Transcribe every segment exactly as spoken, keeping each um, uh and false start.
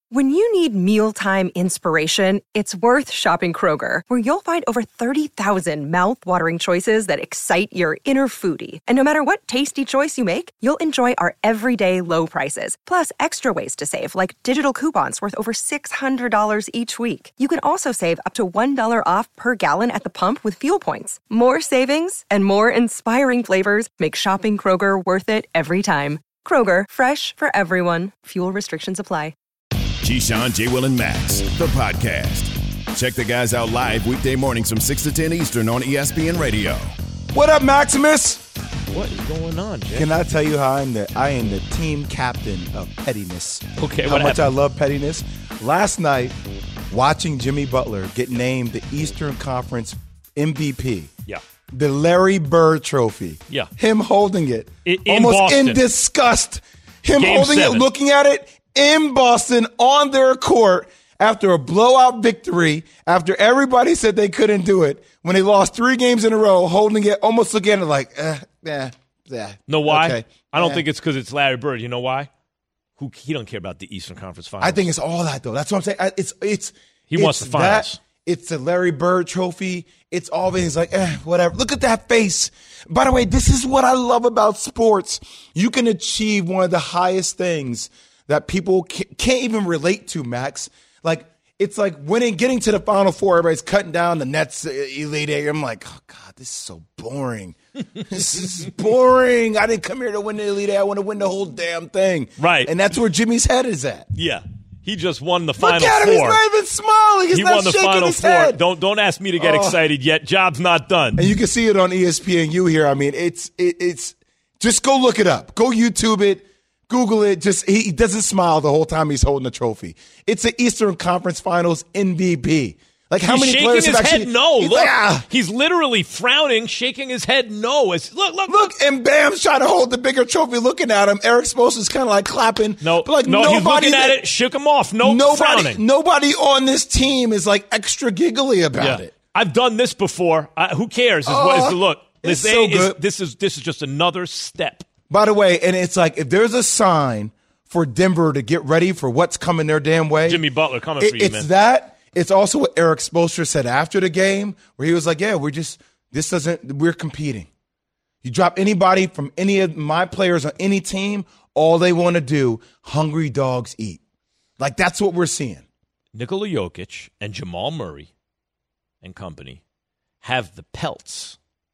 When you need mealtime inspiration, it's worth shopping Kroger, where you'll find over thirty thousand mouth-watering choices that excite your inner foodie. And no matter what tasty choice you make, you'll enjoy our everyday low prices, plus extra ways to save, like digital coupons worth over six hundred dollars each week. You can also save up to one dollar off per gallon at the pump with fuel points. More savings and more inspiring flavors make shopping Kroger worth it every time. Kroger, fresh for everyone. Fuel restrictions apply. Keyshawn, J. Will, and Max, the podcast. Check the guys out live weekday mornings from six to ten Eastern on E S P N Radio. What up, Maximus? What is going on, Jay? Can I tell you how I'm the I am the team captain of pettiness? Okay, how what much happened? I love pettiness. Last night, watching Jimmy Butler get named the Eastern Conference M V P. Yeah. The Larry Bird Trophy. Yeah. Him holding it. In, in almost Boston. in disgust. Him Game holding seven. it, looking at it in Boston on their court after a blowout victory, after everybody said they couldn't do it, when they lost three games in a row, holding it, almost looking at it like, eh, eh, eh. Know why? Okay. I don't eh. think it's because it's Larry Bird. You know why? Who He don't care about the Eastern Conference Finals. I think it's all that, though. That's what I'm saying. I, it's it's He it's wants the finals. That, it's the Larry Bird Trophy. It's all things like, eh, whatever. Look at that face. By the way, this is what I love about sports. You can achieve one of the highest things that people can't even relate to, Max. Like, it's like winning, getting to the Final Four, everybody's cutting down the Nets Elite Eight. I'm like, oh, God, this is so boring. This is boring. I didn't come here to win the Elite Eight. I want to win the whole damn thing. Right. And that's where Jimmy's head is at. Yeah. He just won the Final Look at him. Four. He's not even smiling. He's he not won the shaking Final his Four. head. Don't don't ask me to get Oh. excited yet. Job's not done. And you can see it on E S P N U here. I mean, it's it, it's just go look it up. Go YouTube it. Google it. Just he doesn't smile the whole time he's holding the trophy. It's the Eastern Conference Finals M V P. Like how He's many shaking players his have actually? head no. He's Look, like, ah. he's literally frowning, shaking his head no. It's, look, look, Look, and Bam's trying to hold the bigger trophy, looking at him. Eric Spoelstra's kind of like clapping. No, but like no, nobody he's looking that, at it, shook him off. No, nobody, frowning. nobody on this team is like extra giggly about Yeah. it. I've done this before. I, who cares? Is what is the look? it's This so is- good. This is this is just another step. By the way, and it's like if there's a sign for Denver to get ready for what's coming their damn way, Jimmy Butler coming it, for you, it's man. that. It's also what Eric Spoelstra said after the game, where he was like, "Yeah, we're just this doesn't. We're competing. You drop anybody from any of my players on any team, all they want to do, hungry dogs eat. Like that's what we're seeing." Nikola Jokic and Jamal Murray and company have the pelts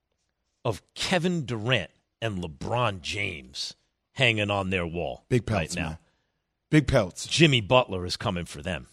of Kevin Durant and LeBron James hanging on their wall. Big pelts right now. man. Big pelts. Jimmy Butler is coming for them.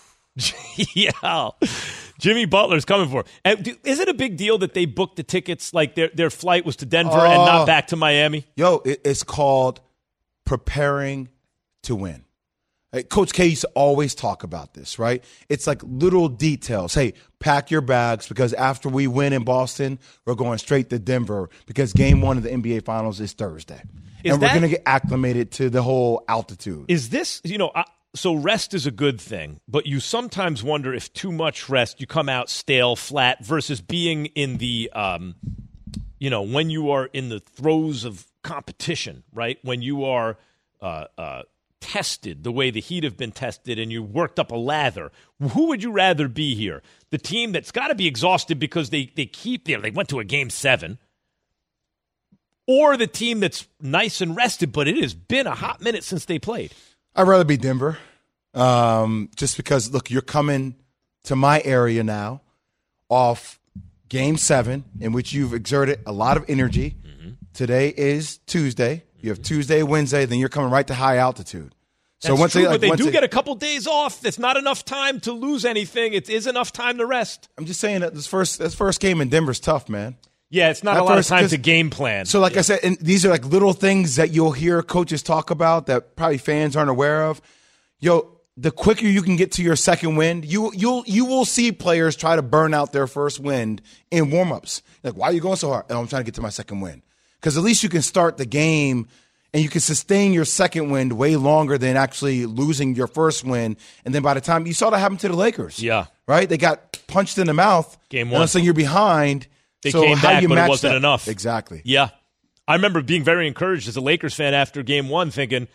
Yeah, Jimmy Butler's coming for. And do, is it a big deal that they booked the tickets? Like their their flight was to Denver Oh. and not back to Miami? Yo, it, it's called preparing to win. Hey, Coach K used to always talk about this, right? It's like little details. Hey, pack your bags because after we win in Boston, we're going straight to Denver because game one of the N B A Finals is Thursday. Is and we're that- going to get acclimated to the whole altitude. Is this, you know, I, so rest is a good thing, but you sometimes wonder if too much rest, you come out stale, flat, versus being in the, um, you know, when you are in the throes of competition, right? When you are uh, uh, tested the way the Heat have been tested and you worked up a lather. Who would you rather be here? The team that's got to be exhausted because they, they keep there. They went to a game seven. Or the team that's nice and rested, but it has been a hot minute since they played. I'd rather be Denver um, just because, look, you're coming to my area now off game seven in which you've exerted a lot of energy. Mm-hmm. Today is Tuesday. You have Tuesday, Wednesday, then you're coming right to high altitude. So That's once true, they, like, but they once do they, get a couple days off. It's not enough time to lose anything. It is enough time to rest. I'm just saying that this first this first game in Denver's tough, man. Yeah, it's not That a lot first- of time 'cause- to game plan. So, like yeah. I said, and these are like little things that you'll hear coaches talk about that probably fans aren't aware of. Yo, the quicker you can get to your second wind, you you'll you will see players try to burn out their first wind in warmups. Like, why are you going so hard? Oh, I'm trying to get to my second wind. Because at least you can start the game and you can sustain your second wind way longer than actually losing your first wind. And then by the time you saw that happen to the Lakers, Yeah. right? They got punched in the mouth. Game And one. all of a sudden you're behind. They so came how back, you but it match wasn't that? enough. Exactly. Yeah. I remember being very encouraged as a Lakers fan after game one, thinking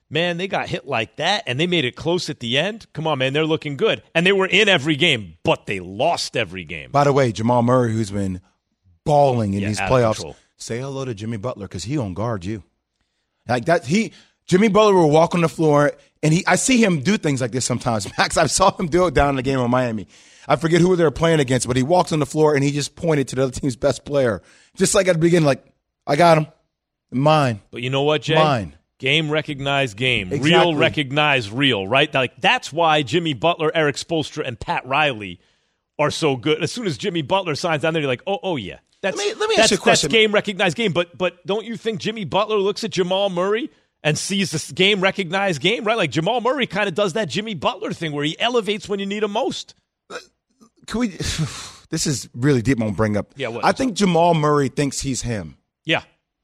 man, they got hit like that, and they made it close at the end. Come on, man, they're looking good. And they were in every game, but they lost every game. By the way, Jamal Murray, who's been balling in yeah, these playoffs, say hello to Jimmy Butler because he gonna guard you. Like that, he Jimmy Butler will walk on the floor, and he I see him do things like this sometimes. Max, I saw him do it down in the game in Miami. I forget who they were playing against, but he walks on the floor and he just pointed to the other team's best player, just like at the beginning, like I got him, mine. But you know what, Jay? Mine. Game recognized game. Exactly. Real recognized real, right? Like that's why Jimmy Butler, Eric Spoelstra, and Pat Riley are so good. As soon as Jimmy Butler signs down there, you're like, oh, oh yeah. That's, let me, let me that's, ask you a question. That's game recognized game. But but don't you think Jimmy Butler looks at Jamal Murray and sees this game recognized game, right? Like Jamal Murray kind of does that Jimmy Butler thing where he elevates when you need him most. Can we? This is really deep. I'm gonna bring up. Yeah, what? I think Jamal Murray thinks he's him. Yeah.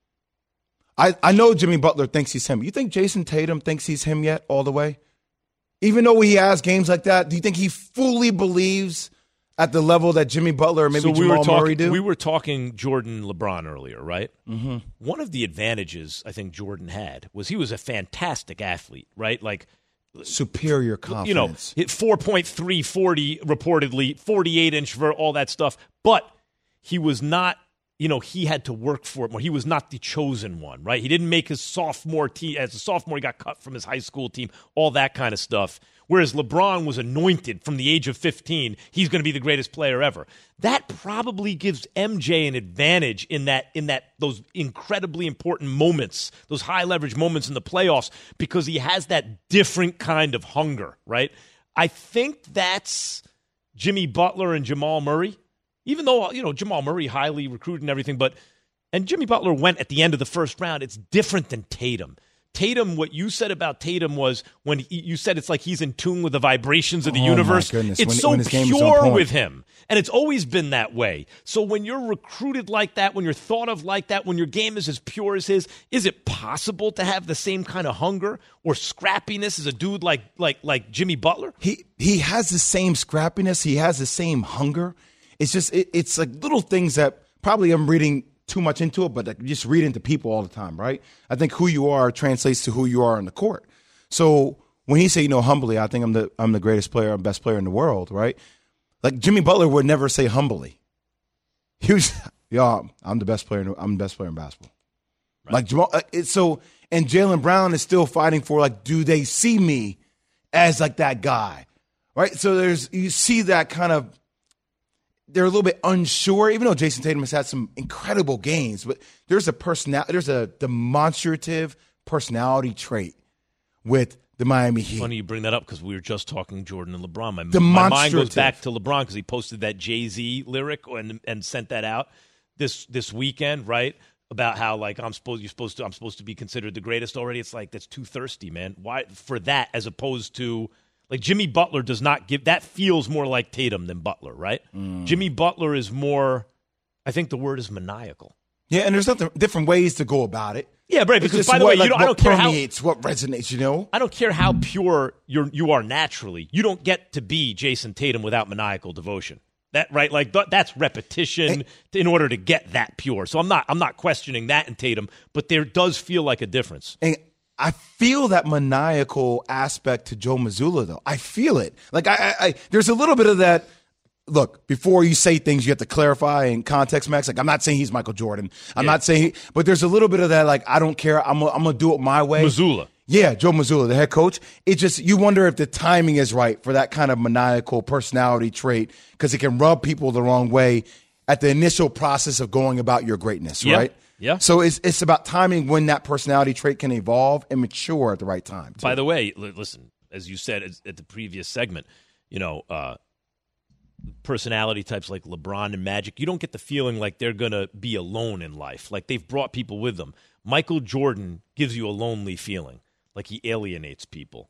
I, I know Jimmy Butler thinks he's him. You think Jason Tatum thinks he's him yet all the way? Even though he has games like that, do you think he fully believes at the level that Jimmy Butler or maybe so we Jamal were talking, Murray do? We were talking Jordan LeBron earlier, right? Mm-hmm. One of the advantages I think Jordan had was he was a fantastic athlete, right? Like superior confidence. You know, hit four point three forty reportedly, forty-eight inch vert, all that stuff. But he was not, you know, he had to work for it more. He was not the chosen one, right? He didn't make his sophomore team. As a sophomore, he got cut from his high school team, all that kind of stuff. Whereas LeBron was anointed from the age of fifteen. He's going to be the greatest player ever. That probably gives M J an advantage in that in that those incredibly important moments, those high leverage moments in the playoffs, because he has that different kind of hunger, right? I think that's Jimmy Butler and Jamal Murray. Even though, you know, Jamal Murray highly recruited and everything, but and Jimmy Butler went at the end of the first round. It's different than Tatum. Tatum, what you said about Tatum was when he, you said it's like he's in tune with the vibrations of the oh universe. My goodness. It's when, so when his game is on pure point. with him. And it's always been that way. So when you're recruited like that, when you're thought of like that, when your game is as pure as his, is it possible to have the same kind of hunger or scrappiness as a dude like like like Jimmy Butler? He he has the same scrappiness. He has the same hunger. It's just it, it's like little things that probably I'm reading too much into it, but I just read into people all the time, right? I think who you are translates to who you are on the court. So when he say, you know, humbly, I think I'm the I'm the greatest player, I'm the best player in the world, right? Like Jimmy Butler would never say humbly. He was, yeah, I'm the best player. In, I'm the best player in basketball. Right. Like Jamal, it's so, and Jaylen Brown is still fighting for like, do they see me as like that guy, right? So there's you see that kind of. They're a little bit unsure, even though Jason Tatum has had some incredible games. But there's a personal, there's a demonstrative personality trait with the Miami Heat. Funny you bring that up because we were just talking Jordan and LeBron. My, my mind goes back to LeBron because he posted that Jay-Z lyric and and sent that out this this weekend, right? About how like I'm supposed you're supposed to I'm supposed to be considered the greatest already. It's like that's too thirsty, man. Why for that as opposed to. Like Jimmy Butler does not give – that feels more like Tatum than Butler, right? Mm. Jimmy Butler is more – I think the word is maniacal. Yeah, and there's nothing, different ways to go about it. Yeah, right, because by the what, way, like, you don't, what I don't care how – permeates, what resonates, you know? I don't care how pure you're, you are naturally. You don't get to be Jason Tatum without maniacal devotion. That right? Like th- that's repetition hey, in order to get that pure. So I'm not I'm not questioning that in Tatum, but there does feel like a difference. And I feel that maniacal aspect to Joe Mazzulla, though. I feel it. Like, I, I, I, there's a little bit of that. Look, before you say things, you have to clarify in context, Max. Like, I'm not saying he's Michael Jordan. I'm yeah. not saying, but there's a little bit of that, like, I don't care. I'm, I'm going to do it my way. Mazzulla. Yeah, Joe Mazzulla, the head coach. It just, you wonder if the timing is right for that kind of maniacal personality trait because it can rub people the wrong way at the initial process of going about your greatness, yeah. right? Yeah. So it's it's about timing when that personality trait can evolve and mature at the right time. Too. By the way, listen, as you said at the previous segment, you know, uh, personality types like LeBron and Magic, you don't get the feeling like they're going to be alone in life. Like they've brought people with them. Michael Jordan gives you a lonely feeling, like he alienates people.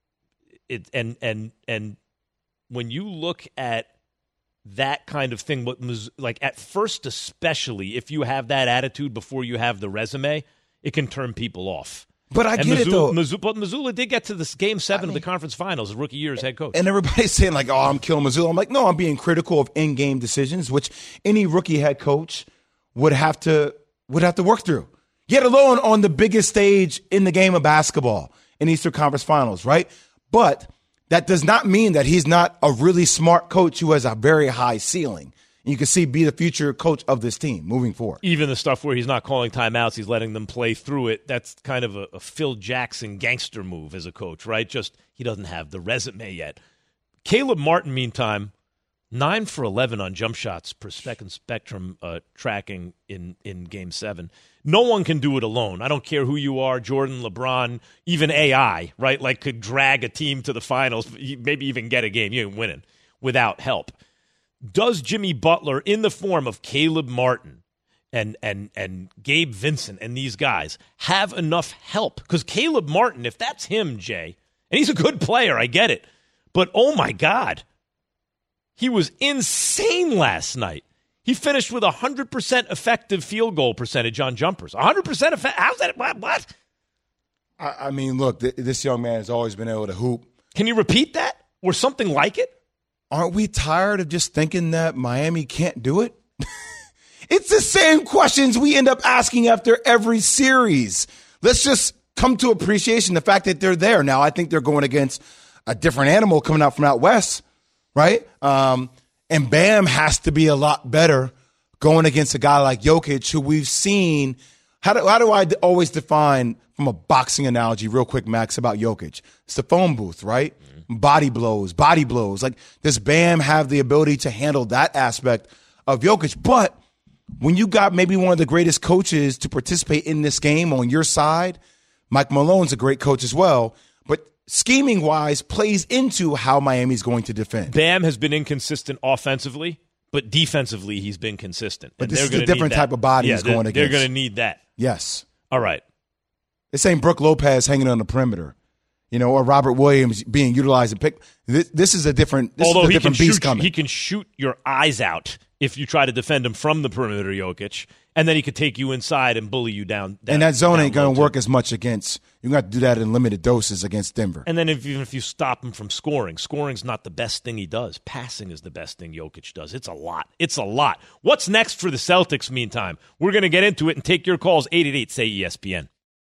It and and and when you look at that kind of thing, what like at first, especially if you have that attitude before you have the resume, it can turn people off. But I and get Mazzulla, it though. Mazzulla, but Mazzulla did get to this game seven I mean, of the conference finals, his rookie year as head coach. And everybody's saying like, "Oh, I'm killing Mazzulla." I'm like, no, I'm being critical of in-game decisions, which any rookie head coach would have to would have to work through. Yet alone on the biggest stage in the game of basketball. in Eastern Conference Finals, right? But that does not mean that he's not a really smart coach who has a very high ceiling. And you can see be the future coach of this team moving forward. Even the stuff where he's not calling timeouts, he's letting them play through it. That's kind of a, a Phil Jackson gangster move as a coach, right? Just he doesn't have the resume yet. Caleb Martin, meantime, nine for eleven on jump shots per second spectrum uh, tracking in, in Game seven. No one can do it alone. I don't care who you are, Jordan, LeBron, even A I, right? Like could drag a team to the finals, maybe even get a game. You ain't winning without help. Does Jimmy Butler, in the form of Caleb Martin and and and Gabe Vincent and these guys, have enough help? Because Caleb Martin, if that's him, Jay, and he's a good player, I get it. But, oh, my God, he was insane last night. He finished with a one hundred percent effective field goal percentage on jumpers. one hundred percent effective. How's that? What? what? I, I mean, look, th- this young man has always been able to hoop. Can you repeat that or something like it? Aren't we tired of just thinking that Miami can't do it? It's the same questions we end up asking after every series. Let's just come to appreciation the fact that they're there. Now, I think they're going against a different animal coming out from out west, right? Um, and Bam has to be a lot better going against a guy like Jokic, who we've seen. How do, how do I always define, from a boxing analogy, real quick, Max, about Jokic? It's the phone booth, right? Mm-hmm. Body blows, body blows. Like, does Bam have the ability to handle that aspect of Jokic? But when you got maybe one of the greatest coaches to participate in this game on your side, Mike Malone's a great coach as well, but scheming-wise plays into how Miami's going to defend. Bam has been inconsistent offensively, but defensively he's been consistent. But and this they're is a different type of body yeah, he's going they're, against. They're going to need that. Yes. All right. This ain't Brook Lopez hanging on the perimeter, you know, or Robert Williams being utilized and picked. This, this is a different, this Although is a he different can beast shoot, coming. He can shoot your eyes out if you try to defend him from the perimeter, Jokic, and then he could take you inside and bully you down. down and that zone ain't going to work too. as much against. You're going to have to do that in limited doses against Denver. And then if, even if you stop him from scoring, scoring's not the best thing he does. Passing is the best thing Jokic does. It's a lot. It's a lot. What's next for the Celtics, meantime? We're going to get into it and take your calls, eight eight eight, say E S P N.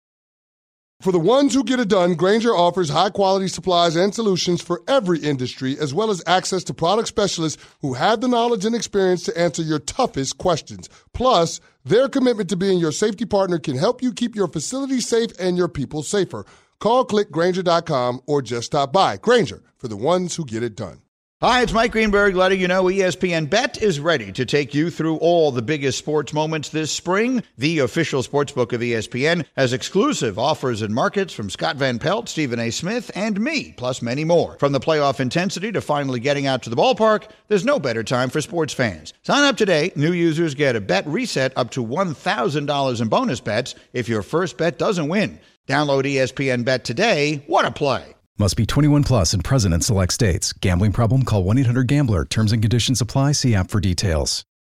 For the ones who get it done, Grainger offers high-quality supplies and solutions for every industry, as well as access to product specialists who have the knowledge and experience to answer your toughest questions. Plus, their commitment to being your safety partner can help you keep your facility safe and your people safer. Call click Grainger dot com or just stop by. Grainger, for the ones who get it done. Hi, it's Mike Greenberg letting you know E S P N Bet is ready to take you through all the biggest sports moments this spring. The official sportsbook of E S P N has exclusive offers and markets from Scott Van Pelt, Stephen A. Smith, and me, plus many more. From the playoff intensity to finally getting out to the ballpark, there's no better time for sports fans. Sign up today. New users get a bet reset up to one thousand dollars in bonus bets if your first bet doesn't win. Download E S P N Bet today. What a play. Must be twenty-one plus and present in select states. Gambling problem? Call one eight hundred gambler. Terms and conditions apply. See app for details.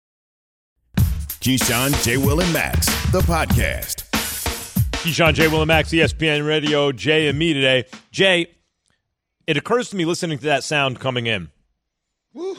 Keyshawn, J. Will, and Max, the podcast. Keyshawn, J. Will, and Max, E S P N Radio, Jay and me today. Jay, it occurs to me listening to that sound coming in. I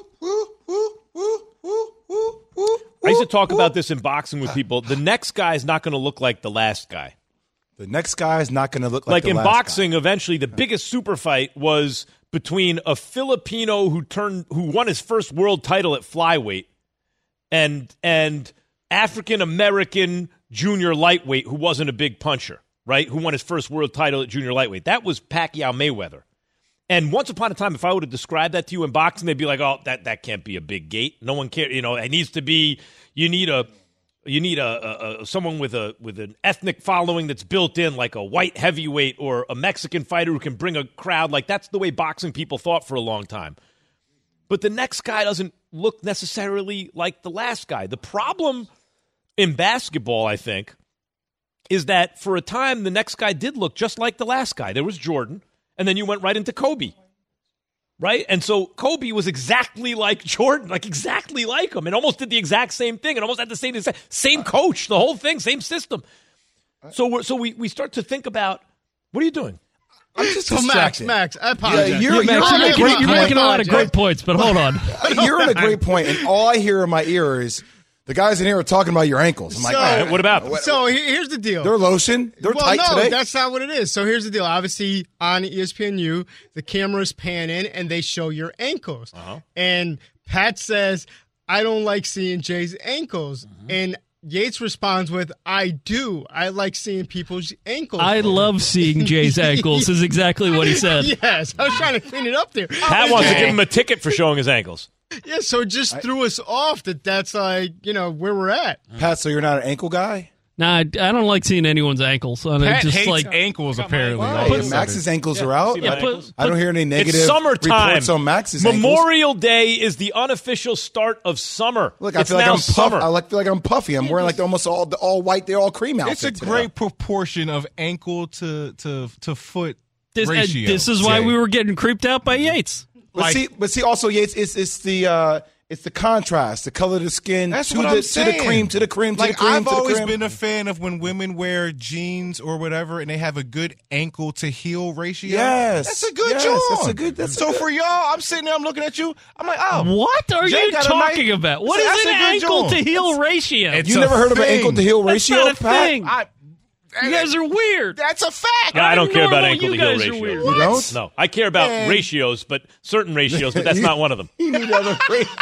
used to talk about this in boxing with people. The next guy is not going to look like the last guy. The next guy is not going to look like, like the in last boxing. guy. Eventually, the biggest super fight was between a Filipino who turned who won his first world title at flyweight and and African American junior lightweight who wasn't a big puncher, right? Who won his first world title at junior lightweight. That was Pacquiao Mayweather. And once upon a time, if I would have described that to you in boxing, they'd be like, "Oh, that that can't be a big gate. No one cares. You know, it needs to be. You need a." You need a, a, a someone with a with an ethnic following that's built in, like a white heavyweight or a Mexican fighter who can bring a crowd. Like that's the way boxing people thought for a long time. But the next guy doesn't look necessarily like the last guy. The problem in basketball, I think, is that for a time the next guy did look just like the last guy. There was Jordan, and then you went right into Kobe. Right? And so Kobe was exactly like Jordan, like exactly like him, and almost did the exact same thing and almost had the same same coach, the whole thing, same system. So we're, so we, we start to think about, what are you doing? I'm just so distracted. Max, Max, I apologize. Yeah, you're, you're, you're, Max, you're, you're, making, making, you're making a lot of great points, but hold on. You're in a great point, and all I hear in my ear is The guys in here are talking about your ankles. I'm like, So- man, What about them? So he- here's the deal. They're lotion. They're well, tight no, today. that's not what it is. So here's the deal. Obviously, on E S P N U, the cameras pan in and they show your ankles. Uh-huh. And Pat says, I don't like seeing Jay's ankles. Mm-hmm. And Yates responds with, I do. I like seeing people's ankles. I love seeing Jay's ankles is exactly what he said. Yes. I was trying to clean it up there. Pat wants to give him a ticket for showing his ankles. Yeah, so it just threw us off that that's like, you know, where we're at. Pat, so you're not an ankle guy? Nah, I I don't like seeing anyone's ankles. I mean, Pat just hates like ankles, apparently. Wow. all of a Hey, sudden. Max's ankles are out. See my I, ankles? I don't hear any negative It's summertime. reports on Max's ankles. Memorial Day is the unofficial start of summer. Look, I it's feel like now I'm puff, summer. I like, feel like I'm puffy. I'm wearing like the, almost all the all white. They're all cream outfit. It's a today. great proportion of ankle to to to foot this, and ratio. this is why Jay. we were getting creeped out by Yates. But like- see, but see, also Yates, it's it's the uh, it's the contrast, the color of the skin That's to what the I'm to saying. the cream, to the cream, to like the cream. I've to the always cream. been a fan of when women wear jeans or whatever, and they have a good ankle to heel ratio. Yes. that's a good Yes, job. that's a good- that's a so good- for y'all, I'm sitting there, I'm looking at you. I'm like, oh, What are Jay you got a talking nice- about? What That's is a an good ankle job. to heel ratio? It's You a never heard of an thing. ankle to heel That's ratio, not a Pat? thing. I, You guys are weird. that's a fact. Yeah, I don't care about normal, ankle you to heel guys are ratio. weird. You don't? No, I care about Man. ratios, but certain ratios, but that's You- not one of them. You need other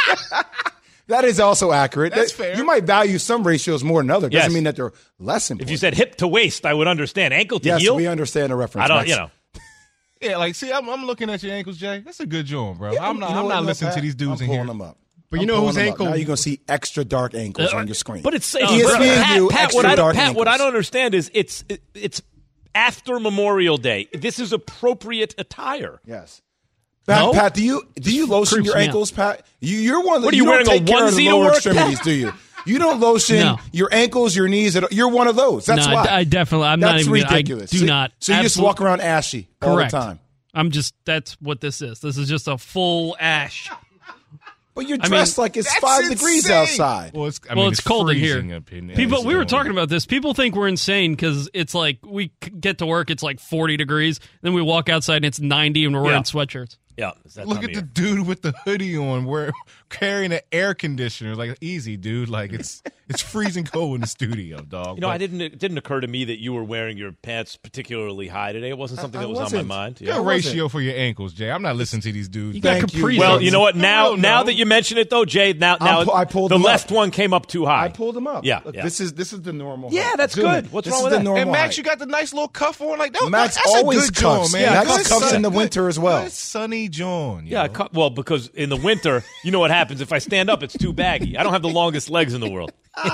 That is also accurate. That's That- fair. You might value some ratios more than others. Doesn't Yes. mean that they're less important. If you said hip to waist, I would understand. Ankle to yes, heel, we understand the reference. I don't. Max. You know, Yeah, like see, I'm, I'm looking at your ankles, Jay. That's a good job, bro. Yeah, I'm not. you know I'm what, not no, listening Pat, to these dudes I'm in pulling here. them up. But you I'm know pulling whose them up. ankle- Now you're going to see extra dark ankles on your screen. but it's E S uh, P N Pat, do Pat, extra what I don't, dark Pat, what I ankles. don't understand is it's it, it's after Memorial Day. This is appropriate attire. Yes. Pat, No? Pat, do you do you lotion creeps your me out. ankles, Pat? You, you're one of the. What are you don't wearing, a take care of the onesie to lower work, extremities, Pat? do you? You don't lotion No. your ankles, your knees. At, you're one of those. That's No, I- why. I definitely- I'm not That's even gonna- I ridiculous. do so, not. So you just Absolute- walk around ashy Correct. all the time. I'm just, that's what this is. This is just a full ash. But you're I dressed mean, like it's That's five degrees insane. outside. Well, it's, I well, mean, it's, cold in here. freezing up in- People, we were so- talking about this. People think we're insane because it's like we c- get to work, it's like forty degrees. Then we walk outside and it's ninety and we're wearing Yeah. sweatshiirts. Yeah, it's that Look time at of the year. dude with the hoodie on, where carrying an air conditioner. Like, easy, dude. Like, it's it's freezing cold in the studio, dog. You know, But I didn't. It didn't occur to me that you were wearing your pants particularly high today. It wasn't something I that was on wasn't. my mind. Get Yeah. a ratio for your ankles, Jay. I'm not listening to these dudes. You got Thank you. Capri Well, Suns. you know what? No, Now, no, now no. that you mention it, though, Jay, now, now I'm pu- I pulled the them up. left one came up too high. I pulled them up. Yeah, Look, yeah. This is this is the normal. Yeah, height. that's I'm doing good. it. What's this wrong is with the that? normal And Max, height. you got the nice little cuff on. Like, that, Max that's always a good cuffs. John, man. Max Good cuffs sun- in the good- winter as well. Good sunny John. Yeah, I cut, well, because in the winter, you know what happens. If I stand up, it's too baggy. I don't have the longest legs in the world.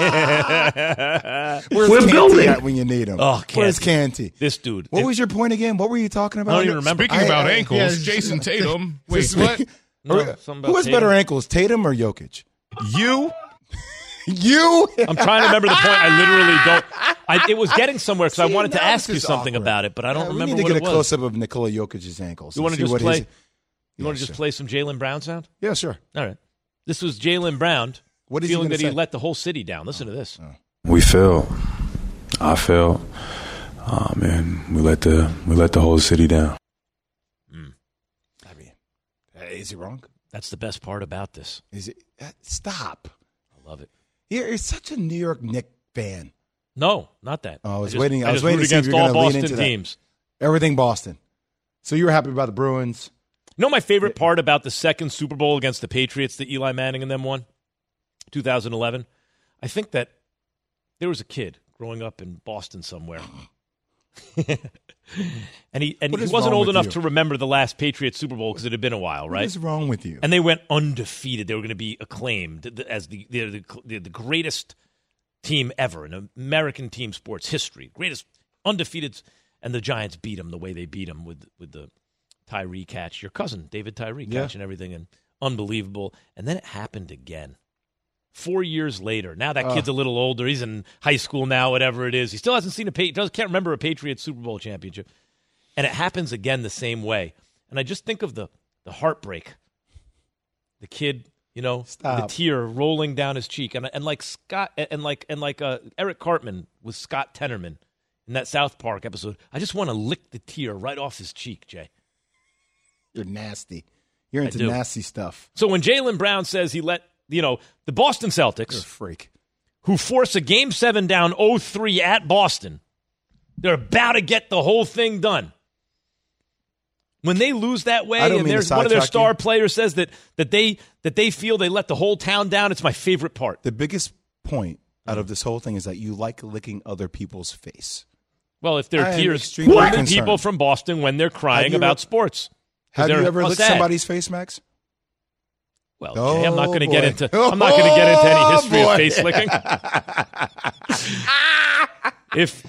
Where's We're Canty building. at when you need him? Oh, Where's Canty. Canty? This dude. What If- was your point again? What were you talking about? I don't even remember. Speaking I- about I- ankles, yeah, Jason Tatum. Wait, This- what? No, Or- something about Who has Tatum. better ankles, Tatum or Jokic? You? You? I'm trying to remember the point. I literally don't. I, it was getting somewhere because I See, wanted to now ask this you is something awkward. about it, but I don't Yeah, remember we need what to it get a was. close up of Nikola Jokic's ankles. You and want to see just what play? his- You want to Yeah, just sure. play some Jaylen Brown sound? Yeah, sure. All right. This was Jaylen Brown What is he feeling gonna that he say? let the whole city down. Listen to this. We failed. I failed. Um, and we let the we let the whole city down. I mean, uh, is he wrong? That's the best part about this. Is it? uh, Stop. I love it. You're, you're such a New York Knicks fan. No, not that. Oh, I was just, waiting- I was just waiting root to see if against you're all gonna lean Boston into that. teams. Everything Boston. So you were happy about the Bruins. You know my favorite part about the second Super Bowl against the Patriots that Eli Manning and them won? two thousand eleven. I think that there was a kid growing up in Boston somewhere. and he and What he is wasn't wrong old with enough you? to remember the last Patriots Super Bowl because it had been a while, right? What is wrong with you? And they went undefeated. They were going to be acclaimed as the the, the the greatest team ever in American team sports history. Greatest undefeated. And the Giants beat them the way they beat them with with the Tyree catch. Your cousin, David Tyree, Yeah. catch and everything. And unbelievable. And then it happened again. Four years later. Now that Uh. kid's a little older. He's in high school now, whatever it is. He still hasn't seen a – doesn't can't remember a Patriots Super Bowl championship. And it happens again the same way. And I just think of the the heartbreak. The kid, you know, Stop. the tear rolling down his cheek. And and like Scott and like and like uh, Eric Cartman with Scott Tenorman in that South Park episode. I just want to lick the tear right off his cheek, Jay. You're nasty. You're I into do. nasty stuff. So when Jaylen Brown says he let, you know, the Boston You're a Celtics, freak. who force a game seven down oh three at Boston. They're about to get the whole thing done. When they lose that way, and there's one of their star you. players says that that they that they feel they let the whole town down, it's my favorite part. The biggest point out of this whole thing is that you like licking other people's face. Well, if they're tears, what? people from Boston when they're crying about ever, sports. Have you ever licked sad. somebody's face, Max? Well, oh, Jay, I'm not going to boy. get into. I'm not going to get into any history oh, of face licking. if.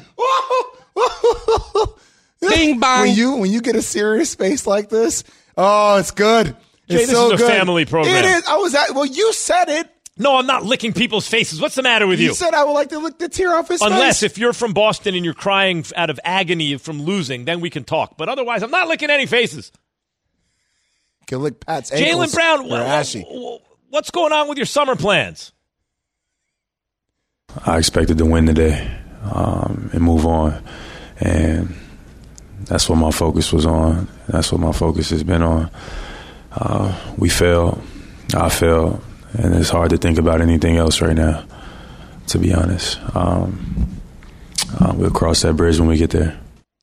Bing bang. When you when you get a serious face like this, oh, it's good. Jay, it's this so is a good. family program. It is. I was at. Well, you said it. No, I'm not licking people's faces. What's the matter with you? You said I would like to lick the tear off his Unless face. Unless if you're from Boston and you're crying out of agony from losing, then we can talk. But otherwise, I'm not licking any faces. You can lick Pat's ankles. Jaylen Brown, what, what's going on with your summer plans? I expected to win today um, and move on. And that's what my focus was on. That's what my focus has been on. Uh, we failed. I failed. And it's hard to think about anything else right now, to be honest. Um, uh, we'll cross that bridge when we get there.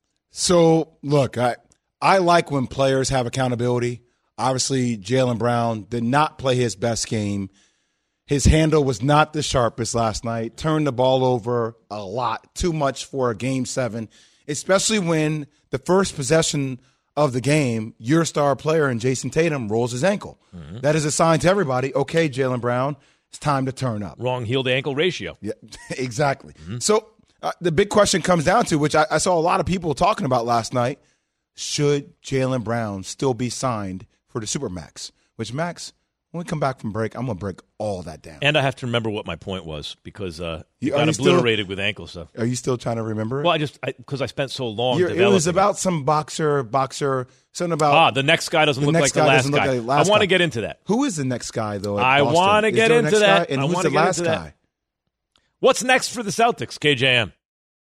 So, look, I I like when players have accountability. Obviously, Jaylen Brown did not play his best game. His handle was not the sharpest last night. Turned the ball over a lot, too much for a game seven, especially when the first possession of the game, your star player and Jason Tatum rolls his ankle. Mm-hmm. That is a sign to everybody, okay, Jaylen Brown, it's time to turn up. Wrong heel to ankle ratio. Yeah, exactly. Mm-hmm. So uh, the big question comes down to, which I, I saw a lot of people talking about last night, should Jaylen Brown still be signed for the Supermax? Which, Max, when we come back from break, I'm going to break all that down. And I have to remember what my point was because uh, you got obliterated still, with ankle stuff. Are you still trying to remember it? Well, I just because I, I spent so long You're, developing it. was about it. some boxer, boxer, something about. Ah, the next guy doesn't the look next like guy the last guy. Like last I want guy. to get into that. Who is the next guy, though? At I want to get into that. Guy? And I who's want to the get last into guy? That. What's next for the Celtics, K J M?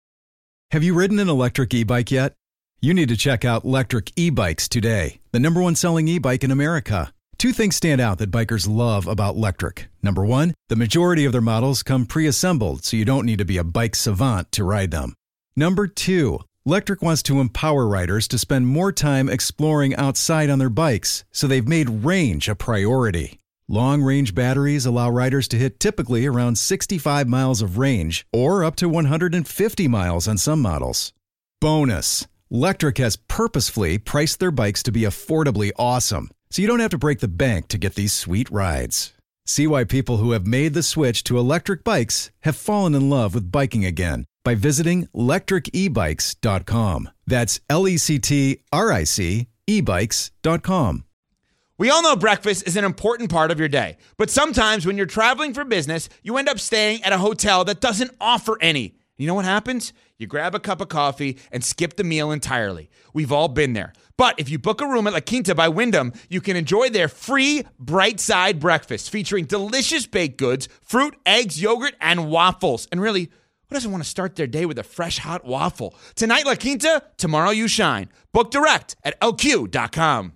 Have you ridden an electric e-bike yet? You need to check out Electric E-Bikes today, the number one selling e-bike in America. Two things stand out that bikers love about Electric. Number one, the majority of their models come pre-assembled, so you don't need to be a bike savant to ride them. Number two, Electric wants to empower riders to spend more time exploring outside on their bikes, so they've made range a priority. Long-range batteries allow riders to hit typically around sixty-five miles of range, or up to one hundred fifty miles on some models. Bonus, Electric has purposefully priced their bikes to be affordably awesome, so you don't have to break the bank to get these sweet rides. See why people who have made the switch to electric bikes have fallen in love with biking again by visiting electric e bikes dot com. That's L E C T R I C e bikes dot com. We all know breakfast is an important part of your day, but sometimes when you're traveling for business, you end up staying at a hotel that doesn't offer any. You know what happens? You grab a cup of coffee and skip the meal entirely. We've all been there. But if you book a room at La Quinta by Wyndham, you can enjoy their free Bright Side breakfast featuring delicious baked goods, fruit, eggs, yogurt, and waffles. And really, who doesn't want to start their day with a fresh, hot waffle? Tonight, La Quinta, tomorrow you shine. Book direct at L Q dot com.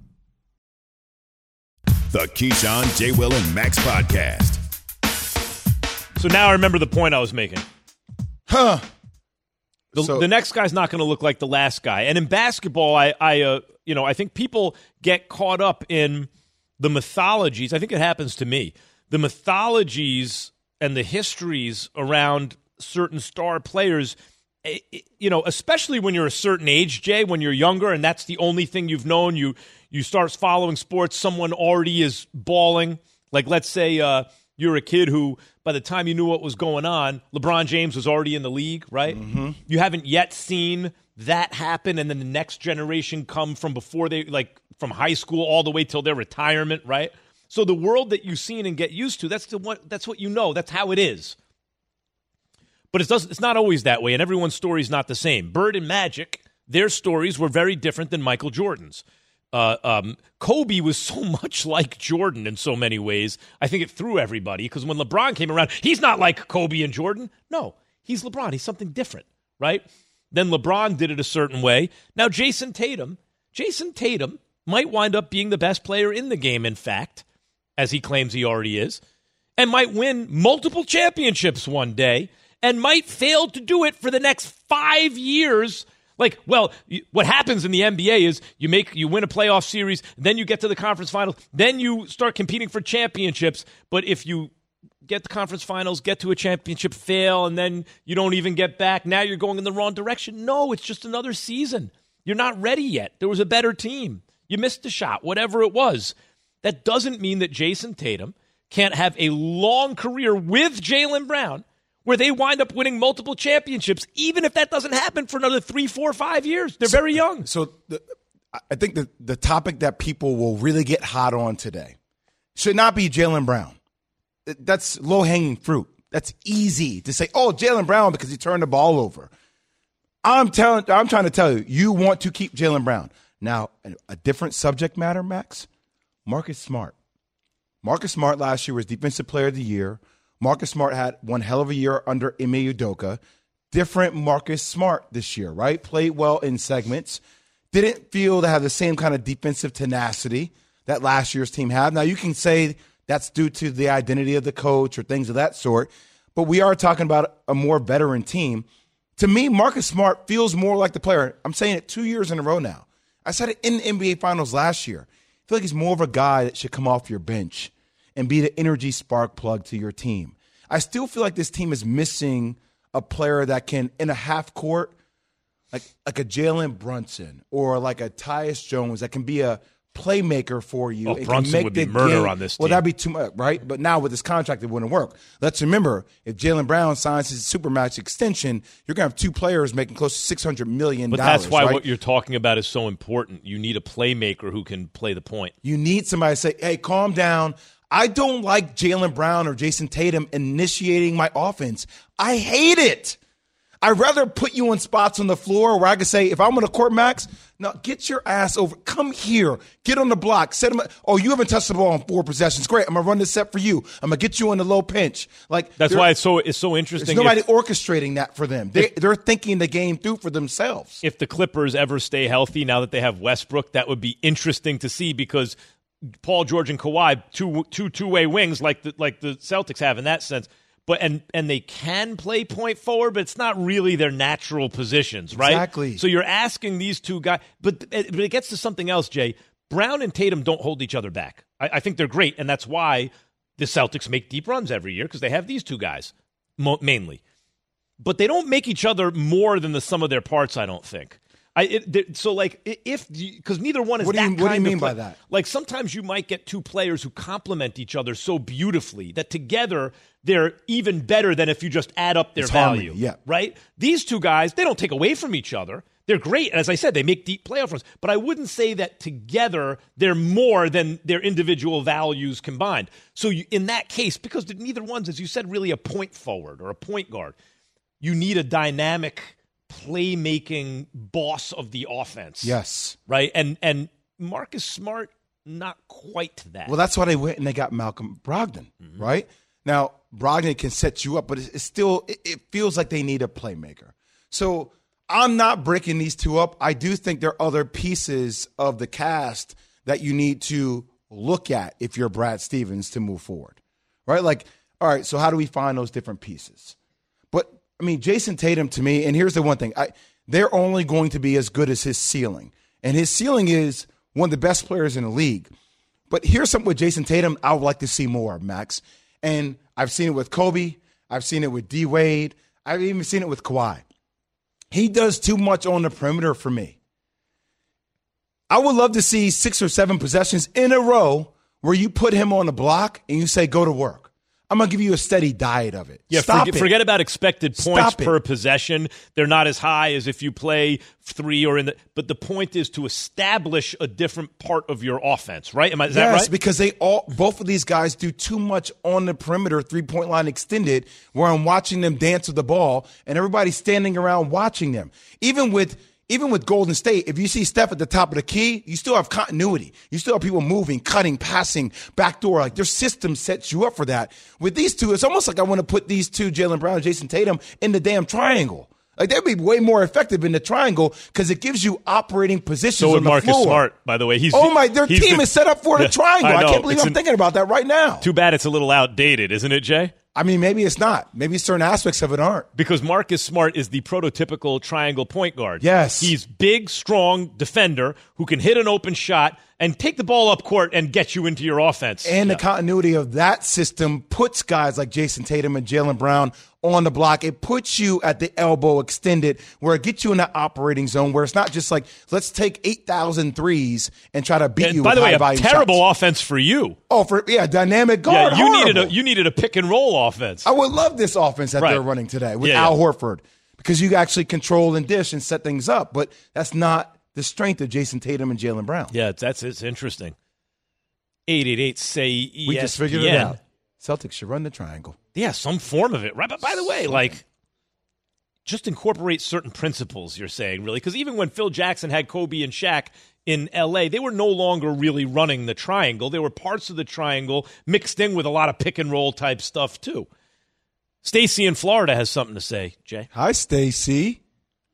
The Keyshawn, J. Will, and Max podcast. So now I remember the point I was making. Huh. The, so, the next guy's not going to look like the last guy. And in basketball, I, I, uh, you know, I think people get caught up in the mythologies. I think it happens to me. The mythologies and the histories around certain star players, you know, especially when you're a certain age, Jay, when you're younger and that's the only thing you've known, you you start following sports, someone already is balling. Like, let's say uh, you're a kid who, by the time you knew what was going on, LeBron James was already in the league, right? Mm-hmm. You haven't yet seen that happen, and then the next generation come from before they, like, from high school all the way till their retirement, right? So the world that you've seen and get used to, that's the one, that's what you know. That's how it is. But it doesn't, it's not always that way, and everyone's story is not the same. Bird and Magic, their stories were very different than Michael Jordan's. Uh, um, Kobe was so much like Jordan in so many ways. I think it threw everybody because when LeBron came around, he's not like Kobe and Jordan. No, he's LeBron. He's something different, right? Then LeBron did it a certain way. Now Jason Tatum, Jason Tatum might wind up being the best player in the game, in fact, as he claims he already is. and might win multiple championships one day and might fail to do it for the next five years. Like, well, what happens in the N B A is you make you win a playoff series, then you get to the conference finals, then you start competing for championships. But if you get the conference finals, get to a championship, fail, and then you don't even get back, now you're going in the wrong direction. No, it's just another season. You're not ready yet. There was a better team. You missed a shot, whatever it was. That doesn't mean that Jason Tatum can't have a long career with Jaylen Brown where they wind up winning multiple championships, even if that doesn't happen for another three, four, five years. They're so, very young. So the, I think the, the topic that people will really get hot on today should not be Jaylen Brown. That's low-hanging fruit. That's easy to say, oh, Jaylen Brown because he turned the ball over. I'm telling, I'm trying to tell you, you want to keep Jaylen Brown. Now, a different subject matter, Max, Marcus Smart. Marcus Smart last year was Defensive Player of the Year. Marcus Smart had one hell of a year under Ime Udoka. Different Marcus Smart this year, right? Played well in segments. Didn't feel to have the same kind of defensive tenacity that last year's team had. Now, you can say that's due to the identity of the coach or things of that sort, but we are talking about a more veteran team. To me, Marcus Smart feels more like the player. I'm saying it two years in a row now. I said it in the N B A Finals last year. I feel like he's more of a guy that should come off your bench and be the energy spark plug to your team. I still feel like this team is missing a player that can, in a half court, like like a Jalen Brunson or like a Tyus Jones that can be a playmaker for you. Oh, it Brunson can make would be the murder game. on this team. Well, that'd be too much, right? But now with this contract, it wouldn't work. Let's remember, if Jaylen Brown signs his Supermax extension, you're going to have two players making close to six hundred million dollars. But that's why right? what you're talking about is so important. You need a playmaker who can play the point. You need somebody to say, hey, calm down. I don't like Jaylen Brown or Jason Tatum initiating my offense. I hate it. I'd rather put you in spots on the floor where I can say, if I'm on the court, Max, no, get your ass over. Come here. Get on the block. Set him. Oh, you haven't touched the ball in four possessions. Great. I'm going to run this set for you. I'm going to get you in the low pinch. Like That's why it's so it's so interesting. There's nobody if, orchestrating that for them. They, they're thinking the game through for themselves. If the Clippers ever stay healthy now that they have Westbrook, that would be interesting to see because Paul George and Kawhi, two two two-way wings like the, like the Celtics have in that sense. But and and they can play point forward, but it's not really their natural positions, right? Exactly. So you're asking these two guys, but, but it gets to something else, Jay. Brown and Tatum don't hold each other back. I, I think they're great, and that's why the Celtics make deep runs every year because they have these two guys mo- mainly. But they don't make each other more than the sum of their parts, I don't think. I it, so like if because neither one is what do that you, kind what do you of mean play. by that? Like sometimes you might get two players who complement each other so beautifully that together they're even better than if you just add up their It's value. harmony, yeah. Right? These two guys, they don't take away from each other. They're great. As I said, they make deep playoff runs. But I wouldn't say that together they're more than their individual values combined. So you, in that case, because neither one's, as you said, really a point forward or a point guard, you need a dynamic playmaking boss of the offense. Yes. Right? And and Marcus Smart, not quite that. Well, that's why they went and they got Malcolm Brogdon, mm-hmm. right? Now, Brogdon can set you up, but it's still, it, it feels like they need a playmaker. So I'm not breaking these two up. I do think there are other pieces of the cast that you need to look at if you're Brad Stevens to move forward, right? Like, all right, so how do we find those different pieces? But, I mean, Jason Tatum to me, and here's the one thing, I, they're only going to be as good as his ceiling. And his ceiling is one of the best players in the league. But here's something with Jason Tatum I would like to see more, Max. And I've seen it with Kobe. I've seen it with D. Wade. I've even seen it with Kawhi. He does too much on the perimeter for me. I would love to see six or seven possessions in a row where you put him on the block and you say, go to work. I'm going to give you a steady diet of it. Yeah, Stop forget, it. forget about expected points Stop it. per possession. They're not as high as if you play three or in the – but the point is to establish a different part of your offense, right? Am I, is yes, that right? because they all both of these guys do too much on the perimeter, three-point line extended, where I'm watching them dance with the ball and everybody's standing around watching them. Even with – Even with Golden State, if you see Steph at the top of the key, you still have continuity. You still have people moving, cutting, passing, backdoor. Like their system sets you up for that. With these two, it's almost like I want to put these two, Jaylen Brown and Jason Tatum, in the damn triangle. Like, they'd be way more effective in the triangle because it gives you operating positions So on would the Marcus floor. Smart, by the way. He's oh, my, their he's team the, is set up for the yeah, triangle. I, I, can't believe it's I'm an, thinking about that right now. Too bad it's a little outdated, isn't it, Jay? I mean, maybe it's not. Maybe certain aspects of it aren't. Because Marcus Smart is the prototypical triangle point guard. Yes. He's big, strong defender who can hit an open shot and take the ball up court and get you into your offense. And yeah. the continuity of that system puts guys like Jason Tatum and Jaylen Brown on the block. It puts you at the elbow extended where it gets you in that operating zone where it's not just like, let's take eight thousand threes and try to beat and you by with the way, high a value terrible shots. offense for you. Oh, for yeah, dynamic guard. Yeah, you horrible. needed a you needed a pick and roll offense. I would love this offense that right. they're running today with yeah, Al yeah. Horford because you actually control and dish and set things up. But that's not the strength of Jason Tatum and Jaylen Brown. Yeah, that's it's interesting. eight eight eight say E S P N. We just figured it out. Celtics should run the triangle. Yeah, some form of it. Right. But by the way, like, just incorporate certain principles, you're saying, really. Because even when Phil Jackson had Kobe and Shaq in L A, they were no longer really running the triangle. They were parts of the triangle mixed in with a lot of pick and roll type stuff, too. Stacy in Florida has something to say, Jay. Hi, Stacy.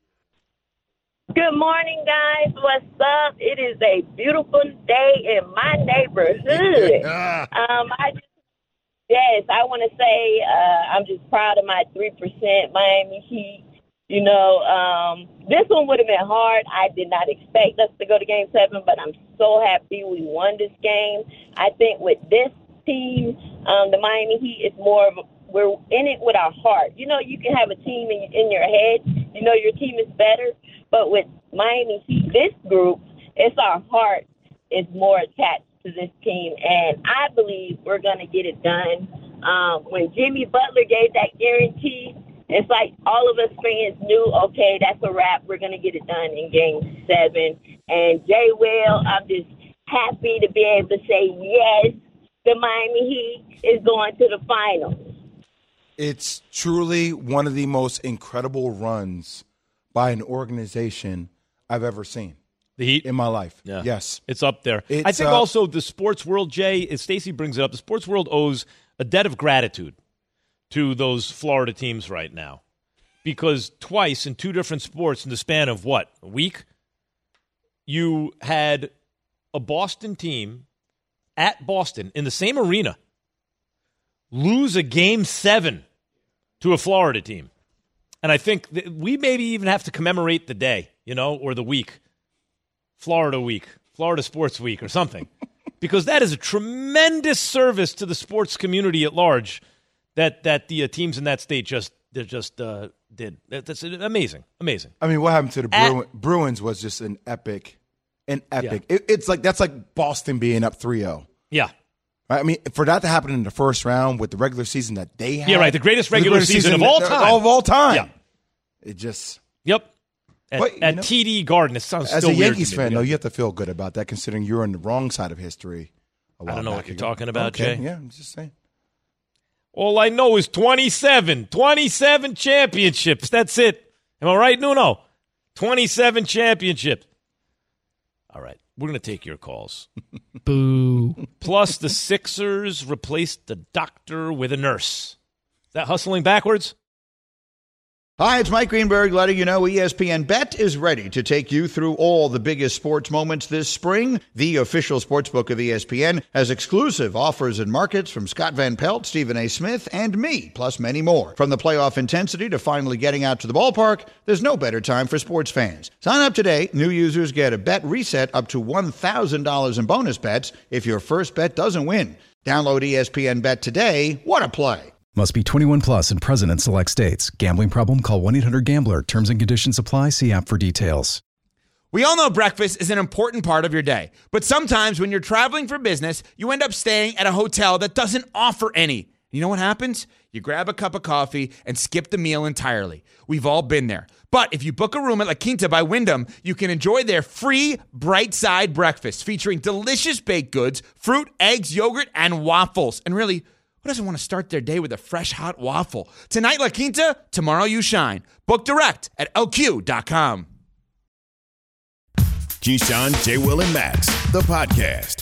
Good morning, guys. What's up? It is a beautiful day in my neighborhood. um, I just, yes, I want to say uh, I'm just proud of my three percent Miami Heat. You know, um, this one would have been hard. I did not expect us to go to Game seven, but I'm so happy we won this game. I think with this team, um, the Miami Heat is more of a, we're in it with our heart. You know, you can have a team in, in your head. You know your team is better. But with Miami Heat, this group, it's our heart is more attached to this team. And I believe we're going to get it done. Um, when Jimmy Butler gave that guarantee, it's like all of us fans knew, okay, that's a wrap. We're going to get it done in Game seven. And Jay Will, I'm just happy to be able to say, yes, the Miami Heat is going to the finals. It's truly one of the most incredible runs by an organization I've ever seen. The Heat? In my life. Yeah. Yes. It's up there. It's, I think uh, also the sports world, Jay, as Stacey brings it up, the sports world owes a debt of gratitude to those Florida teams right now. Because twice in two different sports in the span of, what, a week? You had a Boston team at Boston in the same arena lose a game seven to a Florida team. And I think that we maybe even have to commemorate the day, you know, or the week. Florida Week, Florida Sports Week or something. Because that is a tremendous service to the sports community at large that that the uh, teams in that state just they just uh, did. That, that's amazing, amazing. I mean, what happened to the At- Bruin, Bruins was just an epic, an epic. Yeah. It, it's like that's like Boston being up three oh. Yeah. Right? I mean, for that to happen in the first round with the regular season that they had. Yeah, right. The greatest regular season of all time. Of all time. Yeah. It just. Yep. At, But, you at know, T D Garden, it sounds As still a weird Yankees to me, fan, but though, yeah. you have to feel good about that considering you're on the wrong side of history. A while I don't know back what you're ago. talking about, Okay, Jay. Yeah, I'm just saying. All I know is twenty-seven. twenty-seven championships. That's it. Am I right, Nuno? twenty-seven championships. All right. We're going to take your calls. Boo. Plus, the Sixers replaced the doctor with a nurse. Is that hustling backwards? Hi, it's Mike Greenberg letting you know E S P N Bet is ready to take you through all the biggest sports moments this spring. The official sportsbook of E S P N has exclusive offers and markets from Scott Van Pelt, Stephen A. Smith, and me, plus many more. From the playoff intensity to finally getting out to the ballpark, there's no better time for sports fans. Sign up today. New users get a bet reset up to one thousand dollars in bonus bets if your first bet doesn't win. Download E S P N Bet today. What a play. Must be twenty-one plus and present in select states. Gambling problem? Call one eight hundred gambler. Terms and conditions apply. See app for details. We all know breakfast is an important part of your day, but sometimes when you're traveling for business, you end up staying at a hotel that doesn't offer any. You know what happens? You grab a cup of coffee and skip the meal entirely. We've all been there. But if you book a room at La Quinta by Wyndham, you can enjoy their free Bright Side breakfast featuring delicious baked goods, fruit, eggs, yogurt, and waffles. And really, who doesn't want to start their day with a fresh, hot waffle? Tonight, La Quinta, tomorrow you shine. Book direct at L Q dot com. Keyshawn, J. Will, and Max, the podcast.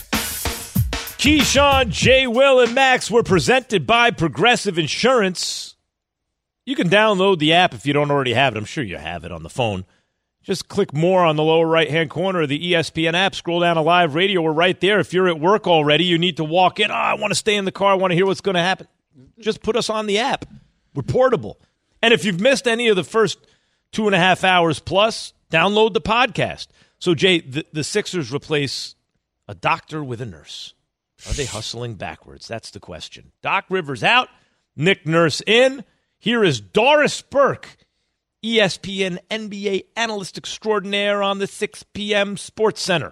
Keyshawn, J. Will, and Max were presented by Progressive Insurance. You can download the app if you don't already have it. I'm sure you have it on the phone. Just click more on the lower right-hand corner of the E S P N app. Scroll down to live radio. We're right there. If you're at work already, you need to walk in. Oh, I want to stay in the car. I want to hear what's going to happen. Just put us on the app. We're portable. And if you've missed any of the first two and a half hours plus, download the podcast. So, Jay, the, the Sixers replace a doctor with a nurse. Are they hustling backwards? That's the question. Doc Rivers out. Nick Nurse in. Here is Doris Burke, E S P N N B A analyst extraordinaire on the six p.m. Sports Center.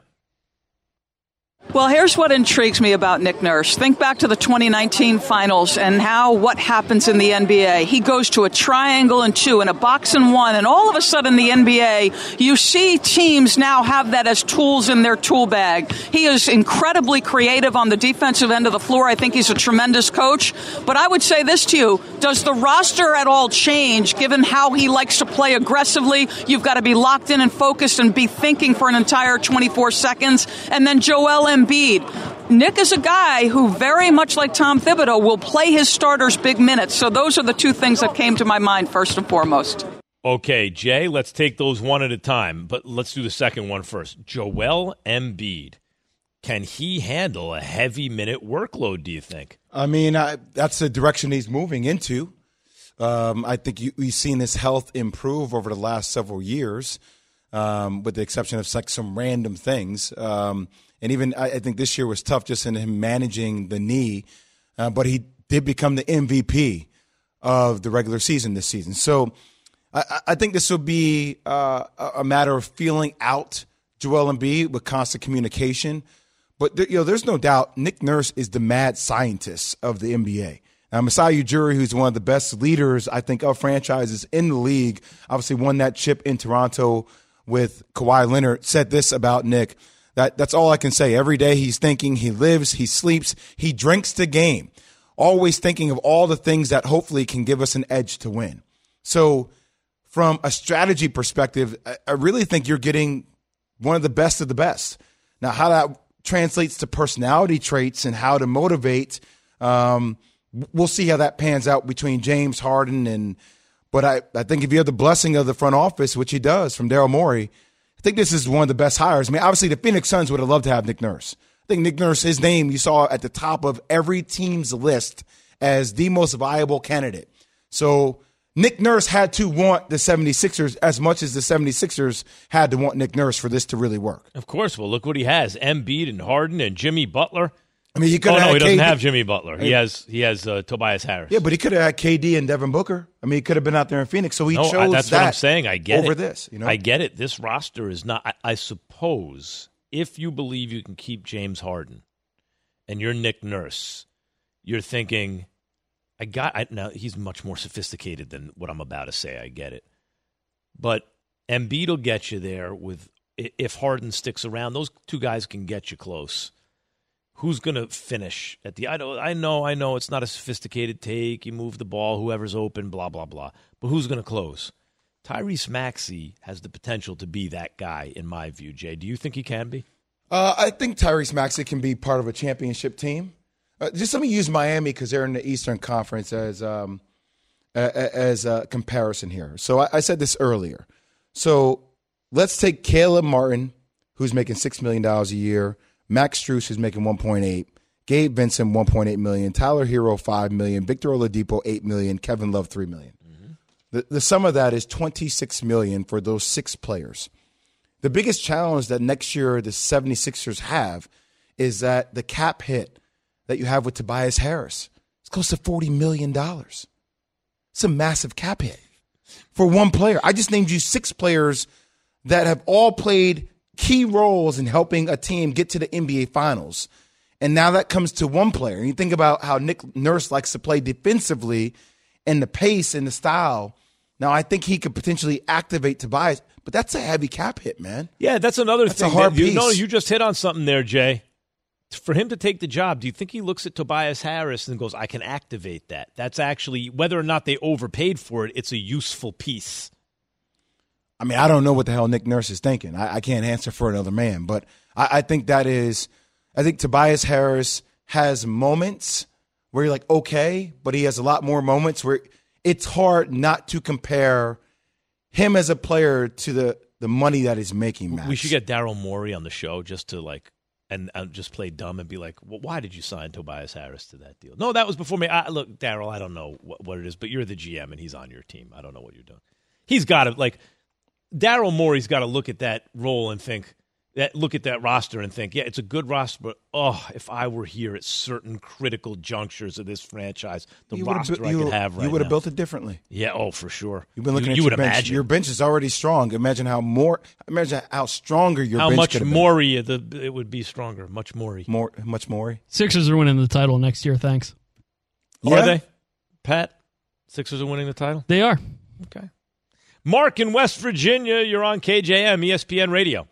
Well, here's what intrigues me about Nick Nurse. Think back to the twenty nineteen finals and how what happens in the N B A. He goes to a triangle and two and a box and one, and all of a sudden the N B A, you see teams now have that as tools in their tool bag. He is incredibly creative on the defensive end of the floor. I think he's a tremendous coach. But I would say this to you. Does the roster at all change given how he likes to play aggressively? You've got to be locked in and focused and be thinking for an entire twenty-four seconds. And then Joel Embiid. Nick is a guy who, very much like Tom Thibodeau, will play his starters big minutes. So those are the two things that came to my mind first and foremost. Okay, Jay, let's take those one at a time, but let's do the second one first. Joel Embiid. Can he handle a heavy minute workload, do you think? I mean, I, that's the direction he's moving into. Um, I think you, we've seen his health improve over the last several years, um, with the exception of like some random things. Um, and even I, I think this year was tough just in him managing the knee, uh, but he did become the M V P of the regular season this season. So I, I think this will be uh, a matter of feeling out Joel Embiid with constant communication. But there, you know, there's no doubt Nick Nurse is the mad scientist of the N B A. Now, Masai Ujiri, who's one of the best leaders, I think, of franchises in the league, obviously won that chip in Toronto with Kawhi Leonard, said this about Nick. That that's all I can say. Every day he's thinking, he lives, he sleeps, he drinks the game, always thinking of all the things that hopefully can give us an edge to win. So from a strategy perspective, I really think you're getting one of the best of the best. Now, how that translates to personality traits and how to motivate, um, we'll see how that pans out between James Harden and – but I, I think if you have the blessing of the front office, which he does from Daryl Morey, I think this is one of the best hires. I mean, obviously the Phoenix Suns would have loved to have Nick Nurse. I think Nick Nurse, his name you saw at the top of every team's list as the most viable candidate. So Nick Nurse had to want the 76ers as much as the 76ers had to want Nick Nurse for this to really work. Of course. Well, look what he has. Embiid and Harden and Jimmy Butler. I mean, he could oh, have no, had he doesn't K D. have Jimmy Butler. He has he has uh, Tobias Harris. Yeah, but he could have had K D and Devin Booker. I mean, he could have been out there in Phoenix. So he no, chose I, that's that what I'm saying. I get over it. this. You know, I get it. This roster is not. I, I suppose if you believe you can keep James Harden, and you're Nick Nurse, you're thinking, I got. I, now he's much more sophisticated than what I'm about to say. I get it, but Embiid will get you there with if Harden sticks around. Those two guys can get you close. Who's going to finish at the? I know, I know, I know. It's not a sophisticated take. You move the ball, whoever's open, blah blah blah. But who's going to close? Tyrese Maxey has the potential to be that guy, in my view. Jay, do you think he can be? Uh, I think Tyrese Maxey can be part of a championship team. Uh, just let me use Miami because they're in the Eastern Conference as um, as a comparison here. So I, I said this earlier. So let's take Caleb Martin, who's making six million dollars a year. Max Strus is making one point eight. Gabe Vincent, one point eight million. Tyler Hero, five million. Victor Oladipo, eight million. Kevin Love, three million. Mm-hmm. The, the sum of that is twenty-six million for those six players. The biggest challenge that next year the 76ers have is that the cap hit that you have with Tobias Harris is close to forty million dollars. It's a massive cap hit for one player. I just named you six players that have all played key roles in helping a team get to the N B A Finals. And now that comes to one player. And you think about how Nick Nurse likes to play defensively and the pace and the style. Now, I think he could potentially activate Tobias, but that's a heavy cap hit, man. Yeah, that's another that's thing. A hard that, you piece. know, you just hit on something there, Jay. For him to take the job, do you think he looks at Tobias Harris and goes, I can activate that? That's actually, whether or not they overpaid for it, it's a useful piece. I mean, I don't know what the hell Nick Nurse is thinking. I, I can't answer for another man, but I, I think that is, I think Tobias Harris has moments where you're like, okay, but he has a lot more moments where it's hard not to compare him as a player to the, the money that he's making, Max. We should get Daryl Morey on the show just to, like, and, and just play dumb and be like, well, why did you sign Tobias Harris to that deal? No, that was before me. I, look, Daryl, I don't know what, what it is, but you're the G M and he's on your team. I don't know what you're doing. He's got to, like, Daryl Morey's got to look at that role and think, that look at that roster and think, yeah, it's a good roster, but, oh, if I were here at certain critical junctures of this franchise, the you roster bu- I you, could have right now. You would have built it differently. Yeah, oh, for sure. You've been looking you, at you your would bench. imagine. Your bench is already strong. Imagine how more. Imagine how stronger your how bench much could have more the it would be stronger. Much more. More, much more. Sixers are winning the title next year. Thanks. Yeah. Are they? Pat, Sixers are winning the title? They are. Okay. Mark in West Virginia, you're on K J M, E S P N Radio.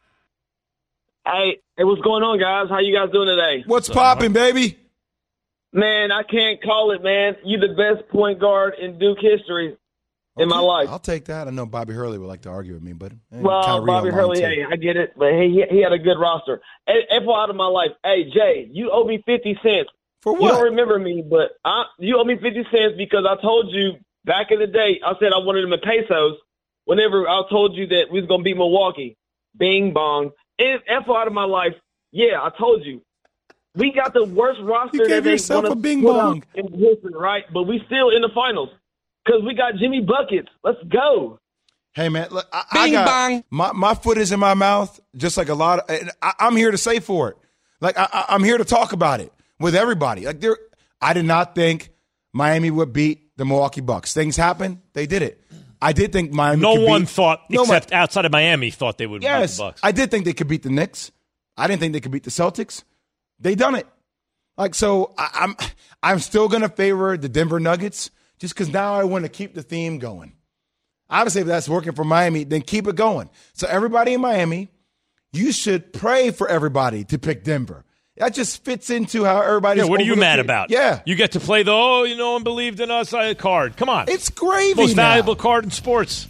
Hey, hey, what's going on, guys? How you guys doing today? What's popping, baby? Man, I can't call it, man. You the best point guard in Duke history in my life. I'll take that. I know Bobby Hurley would like to argue with me, but eh, well, Kyrie Bobby online Hurley, too. hey, I get it, but he he had a good roster. Hey, F out of my life. Hey, Jay, you owe me fifty cents. For what? You don't remember me, but I, you owe me fifty cents because I told you back in the day, I said I wanted them in pesos whenever I told you that we was going to beat Milwaukee. Bing, bong. And F out of my life. Yeah, I told you. We got the worst roster You that gave they yourself wanna a bing put out bong. in history, right? But we still in the finals because we got Jimmy Buckets. Let's go. Hey, man, look, I, Bing I got, bong. My, my foot is in my mouth, just like a lot of, and I, I'm here to say for it. Like, I, I- I'm here to talk about it with everybody. Like, there, I did not think Miami would beat the Milwaukee Bucks. Things happened. They did it. I did think Miami No could one beat, thought, no, except outside of Miami, thought they would Yes, beat the Bucks. I did think they could beat the Knicks. I didn't think they could beat the Celtics. They done it. Like, so I, I'm I'm still going to favor the Denver Nuggets just because now I want to keep the theme going. Obviously, if that's working for Miami, then keep it going. So everybody in Miami, you should pray for everybody to pick Denver. That just fits into how everybody's Yeah, what are you mad overlooking- about? Yeah. You get to play the, oh, you know, and believed in us uh, card. Come on. It's gravy Most now. valuable card in sports.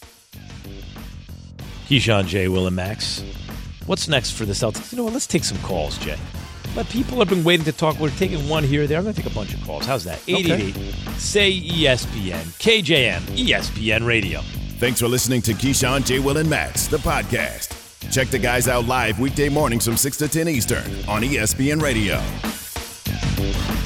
Keyshawn, J. Will, and Max. What's next for the Celtics? You know what? Let's take some calls, Jay. But people have been waiting to talk. We're taking one here or there. I'm going to take a bunch of calls. How's that? eight eight eight, S A Y, E S P N. K J M, E S P N Radio. Thanks for listening to Keyshawn, J. Will, and Max, the podcast. Check the guys out live weekday mornings from six to ten Eastern on E S P N Radio.